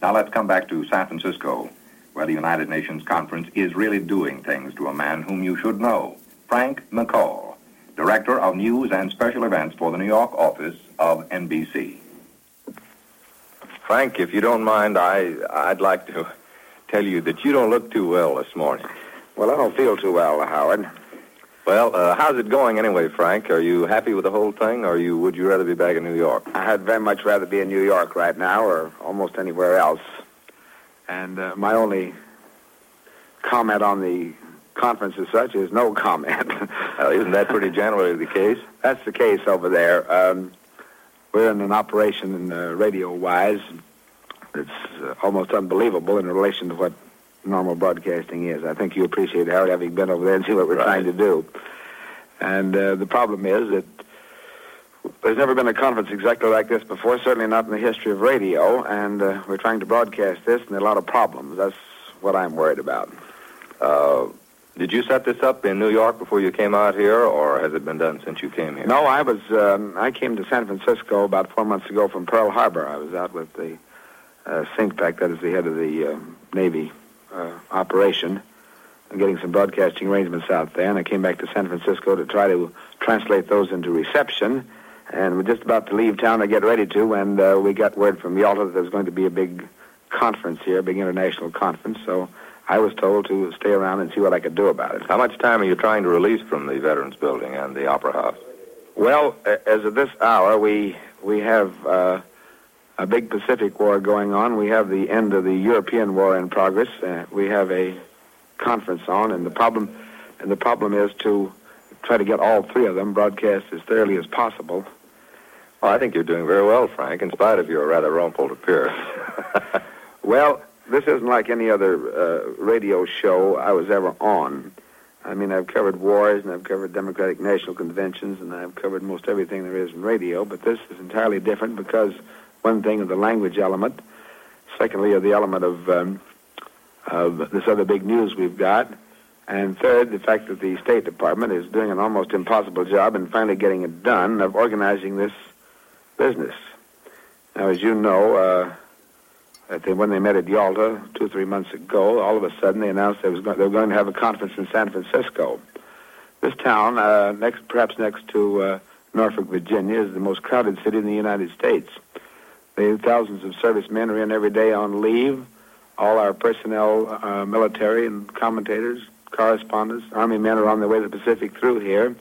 Now let's come back to San Francisco, where the United Nations Conference is really doing things to a man whom you should know, Frank McCall, Director of News and Special Events for the New York office of NBC. Frank, if you don't mind, I'd like to tell you that you don't look too well this morning. Well, I don't feel too well, Howard. Well, how's it going anyway, Frank? Are you happy with the whole thing, or would you rather be back in New York? I'd very much rather be in New York right now, or almost anywhere else. And my only comment on the conference as such is no comment. Well, isn't that pretty generally the case? That's the case over there. We're in an operation radio-wise. It's almost unbelievable in relation to what normal broadcasting is. I think you appreciate, Howard, having been over there and see what we're trying to do. And the problem is that there's never been a conference exactly like this before, certainly not in the history of radio, and we're trying to broadcast this, and there are a lot of problems. That's what I'm worried about. Did you set this up in New York before you came out here, or has it been done since you came here? No, I came to San Francisco about 4 months ago from Pearl Harbor. I was out with the CINCPAC, that is the head of the Navy operation, and getting some broadcasting arrangements out there, and I came back to San Francisco to try to translate those into reception, and we're just about to leave town to get ready to, and we got word from Yalta that there's going to be a big conference here, a big international conference, so I was told to stay around and see what I could do about it. How much time are you trying to release from the Veterans Building and the Opera House? Well, as of this hour, we have a big Pacific War going on. We have the end of the European War in progress. We have a conference on, and the problem is to try to get all three of them broadcast as thoroughly as possible. Well, I think you're doing very well, Frank, in spite of your rather rumpled appearance. Well, this isn't like any other radio show I was ever on. I mean, I've covered wars, and I've covered Democratic National Conventions, and I've covered most everything there is in radio, but this is entirely different because one thing of the language element, secondly of the element of this other big news we've got, and third, the fact that the State Department is doing an almost impossible job in finally getting it done of organizing this business. Now, as you know, when they met at Yalta 2 or 3 months ago, all of a sudden they announced they were going to have a conference in San Francisco. This town, perhaps next to Norfolk, Virginia, is the most crowded city in the United States. The thousands of servicemen are in every day on leave. All our personnel, military and commentators, correspondents, Army men are on their way to the Pacific through here.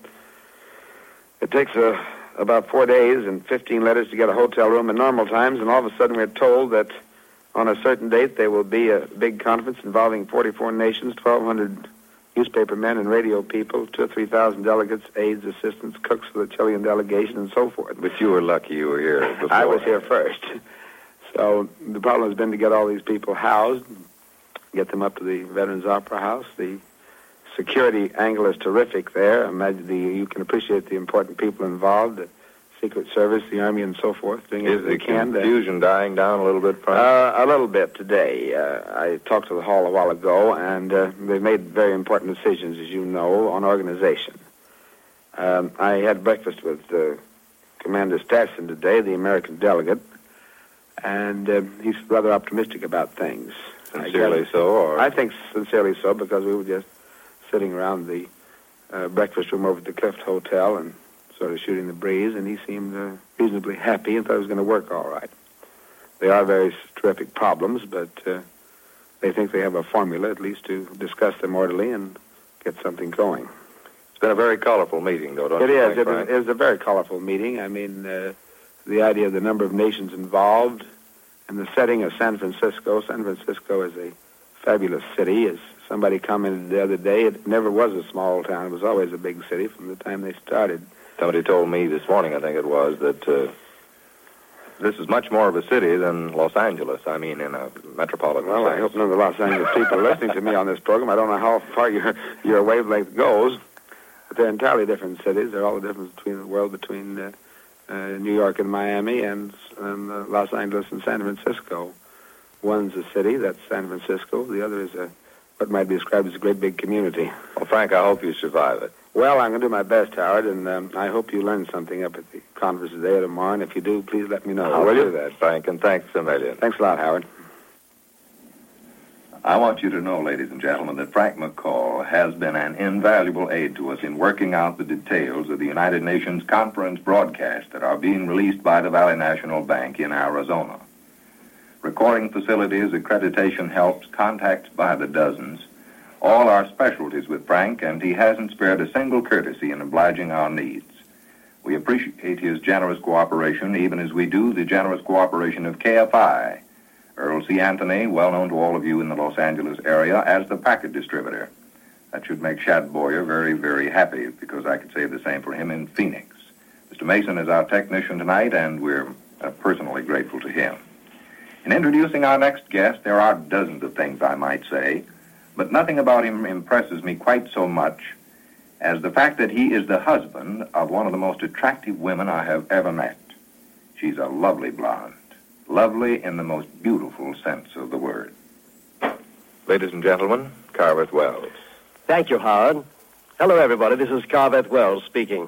It takes about 4 days and 15 letters to get a hotel room in normal times, and all of a sudden we're told that on a certain date there will be a big conference involving 44 nations, 1,200 newspaper men and radio people, 2,000 or 3,000 delegates, aides, assistants, cooks for the Chilean delegation, and so forth. But you were lucky you were here before. I was here first. So the problem has been to get all these people housed, get them up to the Veterans Opera House. The security angle is terrific there. You can appreciate the important people involved, the Secret Service, the Army, and so forth. Is the confusion dying down a little bit, Frank? A little bit today. I talked to the hall a while ago, and they've made very important decisions, as you know, on organization. I had breakfast with Commander Stetson today, the American delegate, and he's rather optimistic about things. Sincerely so? Or? I think sincerely so, because we were just sitting around the breakfast room over at the Clift Hotel and sort of shooting the breeze, and he seemed reasonably happy and thought it was going to work all right. They are very terrific problems, but they think they have a formula, at least, to discuss them orderly and get something going. It's been a very colorful meeting, though, don't you think, Frank? It is a very colorful meeting. I mean, the idea of the number of nations involved and the setting of San Francisco. San Francisco is a fabulous city. As somebody commented the other day, it never was a small town. It was always a big city from the time they started. Somebody told me this morning, I think it was, that this is much more of a city than Los Angeles. I mean, in a metropolitan Well, sense. I hope none of the Los Angeles people are listening to me on this program. I don't know how far your wavelength goes, but they're entirely different cities. They're all the difference between the world between New York and Miami and Los Angeles and San Francisco. One's a city, that's San Francisco. The other is what might be described as a great big community. Well, Frank, I hope you survive it. Well, I'm going to do my best, Howard, and I hope you learn something up at the conference today or tomorrow, and if you do, please let me know. I'll do that, Frank, and thanks a million. Thanks a lot, Howard. I want you to know, ladies and gentlemen, that Frank McCall has been an invaluable aid to us in working out the details of the United Nations conference broadcasts that are being released by the Valley National Bank in Arizona. Recording facilities, accreditation helps, contacts by the dozens. All are specialties with Frank, and he hasn't spared a single courtesy in obliging our needs. We appreciate his generous cooperation, even as we do the generous cooperation of KFI, Earl C. Anthony, well known to all of you in the Los Angeles area, as the packet distributor. That should make Shad Boyer very, very happy, because I could say the same for him in Phoenix. Mr. Mason is our technician tonight, and we're personally grateful to him. In introducing our next guest, there are dozens of things I might say, but nothing about him impresses me quite so much as the fact that he is the husband of one of the most attractive women I have ever met. She's a lovely blonde. Lovely in the most beautiful sense of the word. Ladies and gentlemen, Carveth Wells. Thank you, Howard. Hello, everybody. This is Carveth Wells speaking.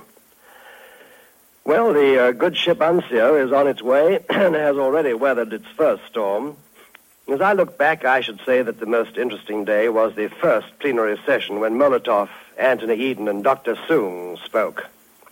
Well, the good ship Anzio is on its way and has already weathered its first storm. As I look back, I should say that the most interesting day was the first plenary session when Molotov, Anthony Eden, and Dr. Soong spoke.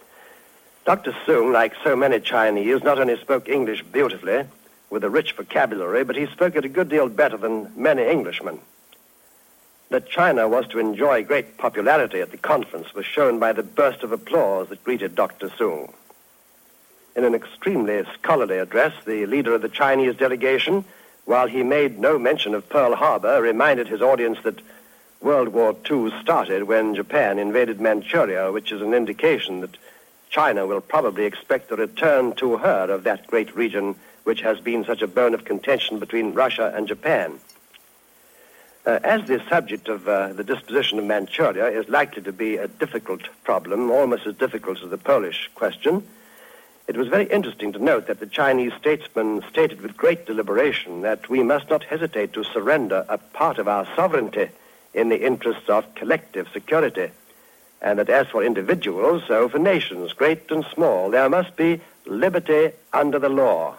Dr. Soong, like so many Chinese, not only spoke English beautifully, with a rich vocabulary, but he spoke it a good deal better than many Englishmen. That China was to enjoy great popularity at the conference was shown by the burst of applause that greeted Dr. Soong. In an extremely scholarly address, the leader of the Chinese delegation, while he made no mention of Pearl Harbor, reminded his audience that World War II started when Japan invaded Manchuria, which is an indication that China will probably expect a return to her of that great region which has been such a bone of contention between Russia and Japan. As the subject of the disposition of Manchuria is likely to be a difficult problem, almost as difficult as the Polish question, it was very interesting to note that the Chinese statesman stated with great deliberation that we must not hesitate to surrender a part of our sovereignty in the interests of collective security, and that as for individuals, so for nations, great and small, there must be liberty under the law.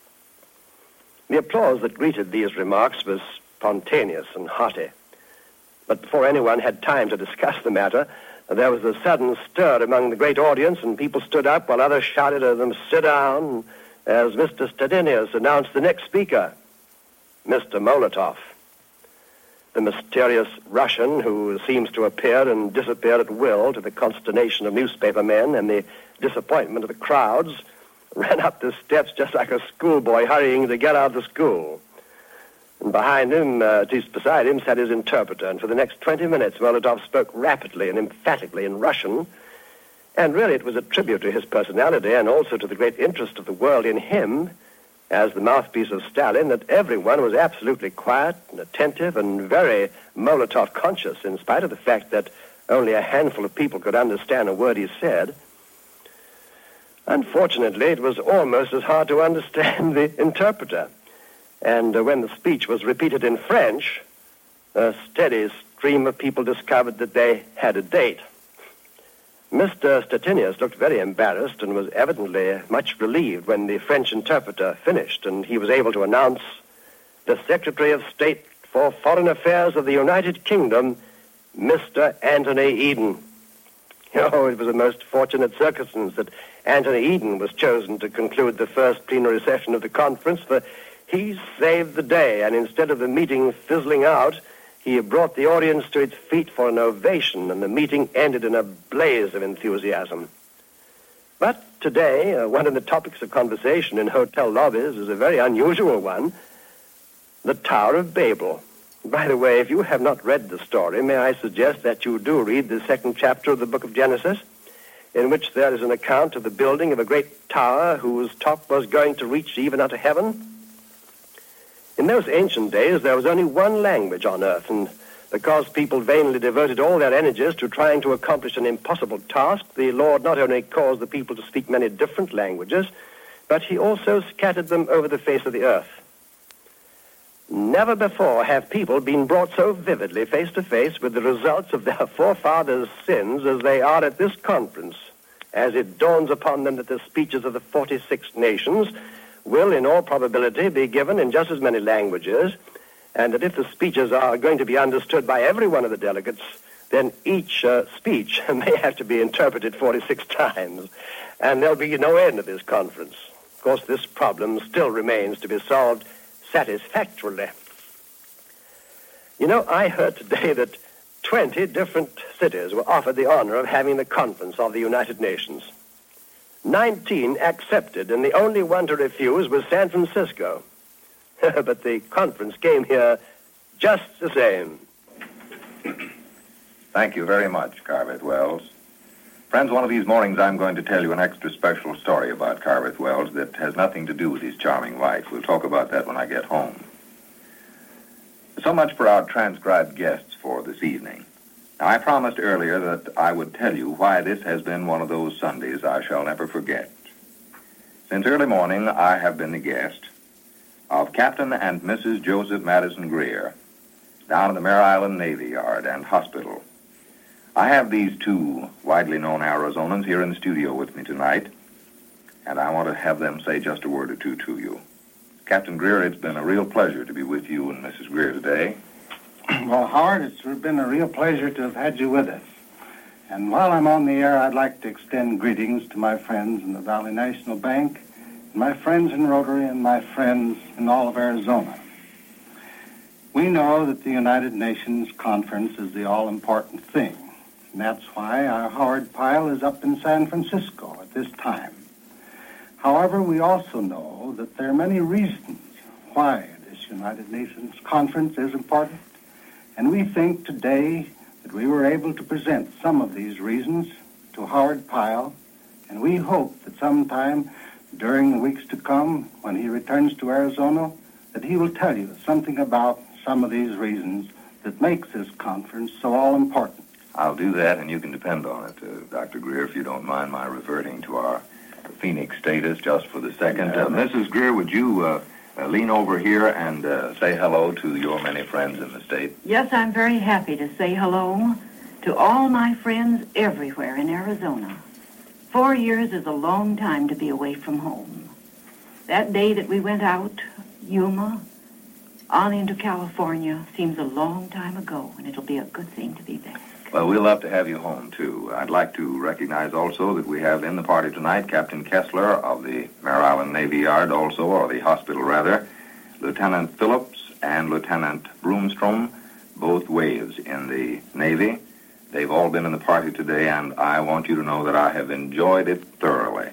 The applause that greeted these remarks was spontaneous and hearty. But before anyone had time to discuss the matter, there was a sudden stir among the great audience, and people stood up while others shouted to them, "Sit down," as Mr. Stettinius announced the next speaker, Mr. Molotov. The mysterious Russian, who seems to appear and disappear at will to the consternation of newspaper men and the disappointment of the crowds, ran up the steps just like a schoolboy hurrying to get out of school. And behind him, at least beside him, sat his interpreter. And for the next 20 minutes, Molotov spoke rapidly and emphatically in Russian. And really, it was a tribute to his personality and also to the great interest of the world in him as the mouthpiece of Stalin that everyone was absolutely quiet and attentive and very Molotov conscious, in spite of the fact that only a handful of people could understand a word he said. Unfortunately, it was almost as hard to understand the interpreter. And when the speech was repeated in French, a steady stream of people discovered that they had a date. Mr. Stettinius looked very embarrassed and was evidently much relieved when the French interpreter finished, and he was able to announce the Secretary of State for Foreign Affairs of the United Kingdom, Mr. Anthony Eden. Oh, it was a most fortunate circumstance that Anthony Eden was chosen to conclude the first plenary session of the conference, for he saved the day, and instead of the meeting fizzling out, he brought the audience to its feet for an ovation, and the meeting ended in a blaze of enthusiasm. But today, one of the topics of conversation in hotel lobbies is a very unusual one, the Tower of Babel. By the way, if you have not read the story, may I suggest that you do read the second chapter of the book of Genesis, in which there is an account of the building of a great tower whose top was going to reach even unto heaven. In those ancient days, there was only one language on earth, and because people vainly devoted all their energies to trying to accomplish an impossible task, the Lord not only caused the people to speak many different languages, but he also scattered them over the face of the earth. Never before have people been brought so vividly face to face with the results of their forefathers' sins as they are at this conference, as it dawns upon them that the speeches of the 46 nations will, in all probability, be given in just as many languages and that if the speeches are going to be understood by every one of the delegates, then each speech may have to be interpreted 46 times, and there'll be no end to this conference. Of course, this problem still remains to be solved satisfactorily. You know, I heard today that 20 different cities were offered the honor of having the conference of the United Nations. 19 accepted, and the only one to refuse was San Francisco. But the conference came here just the same. Thank you very much, Carveth Wells. Friends, one of these mornings I'm going to tell you an extra special story about Carveth Wells that has nothing to do with his charming wife. We'll talk about that when I get home. So much for our transcribed guests for this evening. Now, I promised earlier that I would tell you why this has been one of those Sundays I shall never forget. Since early morning, I have been the guest of Captain and Mrs. Joseph Madison Greer down in the Mare Island Navy Yard and Hospital. I have these two widely known Arizonans here in the studio with me tonight, and I want to have them say just a word or two to you. Captain Greer, it's been a real pleasure to be with you and Mrs. Greer today. Well, Howard, it's been a real pleasure to have had you with us. And while I'm on the air, I'd like to extend greetings to my friends in the Valley National Bank, my friends in Rotary, and my friends in all of Arizona. We know that the United Nations Conference is the all-important thing, and that's why our Howard Pyle is up in San Francisco at this time. However, we also know that there are many reasons why this United Nations Conference is important, and we think today that we were able to present some of these reasons to Howard Pyle, and we hope that sometime during the weeks to come, when he returns to Arizona, that he will tell you something about some of these reasons that makes this conference so all-important. I'll do that, and you can depend on it, Dr. Greer, if you don't mind my reverting to our Phoenix status just for the second. Mrs. Greer, would you lean over here and say hello to your many friends in the state? Yes, I'm very happy to say hello to all my friends everywhere in Arizona. 4 years is a long time to be away from home. That day that we went out, Yuma, on into California, seems a long time ago, and it'll be a good thing to be back. Well, we'll love to have you home, too. I'd like to recognize also that we have in the party tonight Captain Kessler of the Mare Island Navy Yard also, or the hospital rather, Lieutenant Phillips and Lieutenant Broomstrom, both waves in the Navy. They've all been in the party today, and I want you to know that I have enjoyed it thoroughly.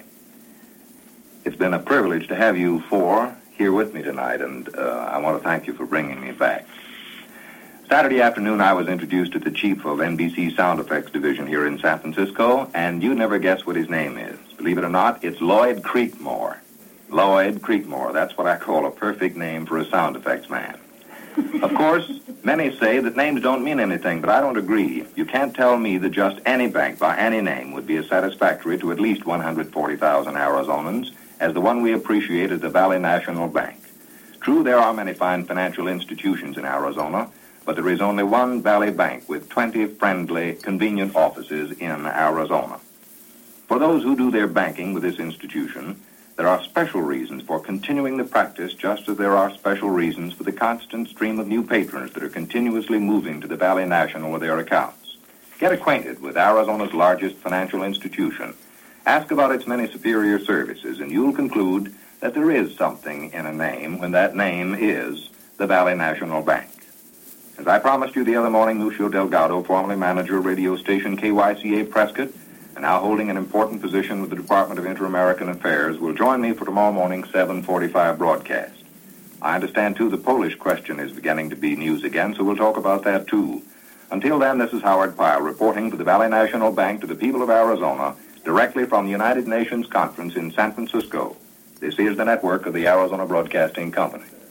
It's been a privilege to have you four here with me tonight, and I want to thank you for bringing me back. Saturday afternoon, I was introduced to the chief of NBC Sound Effects Division here in San Francisco, and you'd never guess what his name is. Believe it or not, it's Lloyd Creekmore. Lloyd Creekmore, that's what I call a perfect name for a sound effects man. Of course, many say that names don't mean anything, but I don't agree. You can't tell me that just any bank by any name would be as satisfactory to at least 140,000 Arizonans as the one we appreciate as the Valley National Bank. True, there are many fine financial institutions in Arizona, but there is only one Valley Bank with 20 friendly, convenient offices in Arizona. For those who do their banking with this institution, there are special reasons for continuing the practice, just as there are special reasons for the constant stream of new patrons that are continuously moving to the Valley National with their accounts. Get acquainted with Arizona's largest financial institution. Ask about its many superior services, and you'll conclude that there is something in a name when that name is the Valley National Bank. As I promised you the other morning, Lucio Delgado, formerly manager of radio station KYCA Prescott, and now holding an important position with the Department of Inter-American Affairs, will join me for tomorrow morning's 7:45 broadcast. I understand, too, the Polish question is beginning to be news again, so we'll talk about that, too. Until then, this is Howard Pyle reporting for the Valley National Bank to the people of Arizona, directly from the United Nations Conference in San Francisco. This is the network of the Arizona Broadcasting Company.